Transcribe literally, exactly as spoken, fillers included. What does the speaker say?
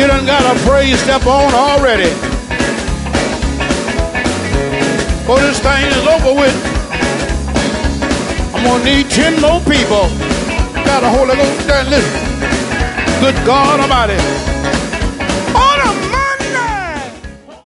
You done got a praise step on already. Before this thing is over with, I'm gonna need ten more people. Got a Holy Ghost there, listen. Good God Almighty.